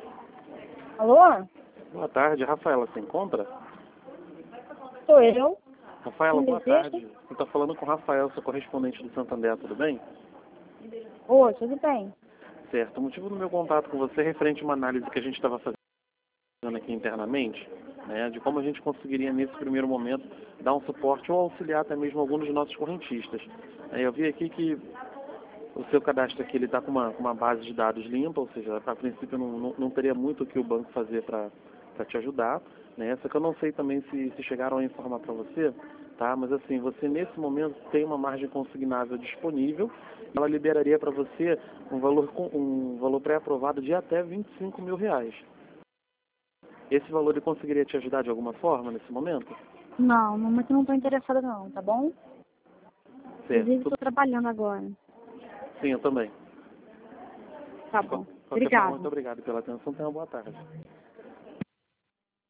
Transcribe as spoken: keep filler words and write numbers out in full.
Alô? Boa tarde, Rafaela, se encontra? Sou eu. Rafaela, Quem boa deseja? tarde. Você está falando com o Rafael, seu correspondente do Santander, tudo bem? Oi, tudo bem? Certo. O motivo do meu contato com você é referente a uma análise que a gente estava fazendo aqui internamente, né, de como a gente conseguiria, nesse primeiro momento, dar um suporte ou auxiliar até mesmo alguns dos nossos correntistas. É, eu vi aqui que o seu cadastro aqui está com uma, com uma base de dados limpa, ou seja, a princípio não, não, não teria muito o que o banco fazer para te ajudar, né? Só que eu não sei também se, se chegaram a informar para você, tá? Mas assim, você nesse momento tem uma margem consignável disponível, ela liberaria para você um valor, com- um valor pré-aprovado de até vinte e cinco mil reais. Esse valor ele conseguiria te ajudar de alguma forma nesse momento? Não, no momento eu não estou interessada não, tá bom? Inclusive Certo. estou trabalhando agora. Sim, eu também. Tá De qual- bom. qualquer forma, muito Obrigada. obrigado pela atenção. Tenha uma boa tarde.